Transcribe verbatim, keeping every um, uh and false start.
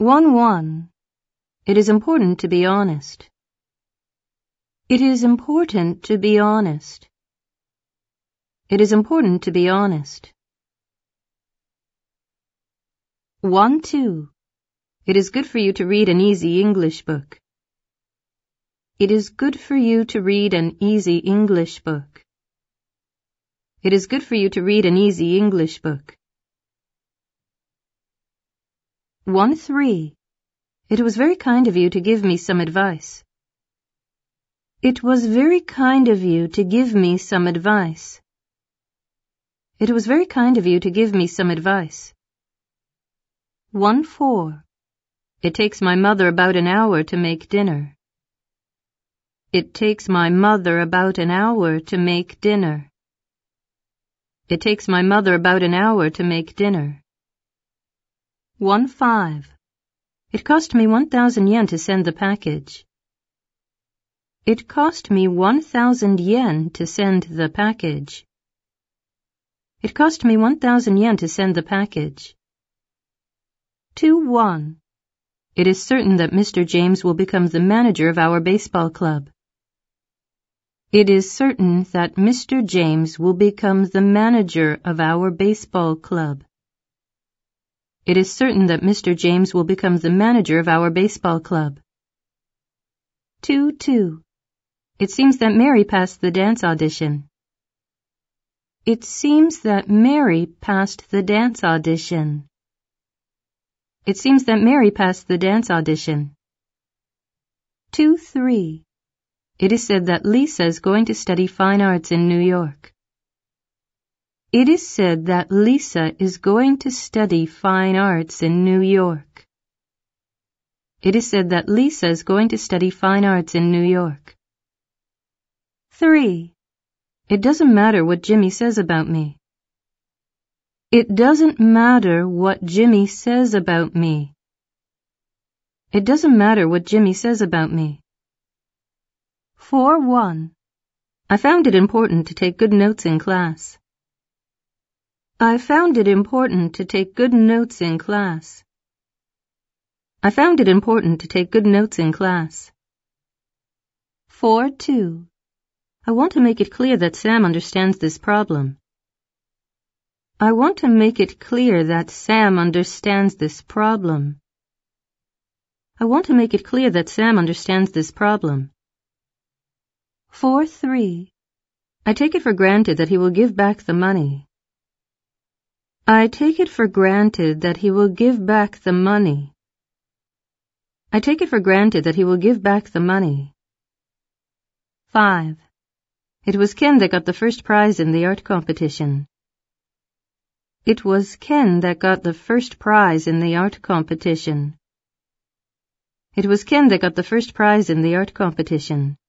one one. It is important to be honest. It is important to be honest. It is important to be honest. one two. It is good for you to read an easy English book. It is good for you to read an easy English book. It is good for you to read an easy English book. one three. It was very kind of you to give me some advice. It was very kind of you to give me some advice. It was very kind of you to give me some advice. one four. It takes my mother about an hour to make dinner. It takes my mother about an hour to make dinner. It takes my mother about an hour to make dinner. one five. It cost me one thousand yen to send the package. It cost me one thousand yen to send the package. It cost me one thousand yen to send the package. two one. It is certain that Mister James will become the manager of our baseball club. It is certain that Mister James will become the manager of our baseball club. It is certain that Mister James will become the manager of our baseball club. two two. It seems that Mary passed the dance audition. It seems that Mary passed the dance audition. It seems that Mary passed the dance audition. two three. It is said that Lisa is going to study fine arts in New York. It is said that Lisa is going to study fine arts in New York. It is said that Lisa is going to study fine arts in New York. three. It doesn't matter what Jimmy says about me. It doesn't matter what Jimmy says about me. It doesn't matter what Jimmy says about me. four one. I found it important to take good notes in class. I found it important to take good notes in class. I found it important to take good notes in class. four two. I want to make it clear that Sam understands this problem. I want to make it clear that Sam understands this problem. I want to make it clear that Sam understands this problem. four three. I take it for granted that he will give back the money. I take it for granted that he will give back the money. I take it for granted that he will give back the money. five. It was Ken that got the first prize in the art competition. It was Ken that got the first prize in the art competition. It was Ken that got the first prize in the art competition.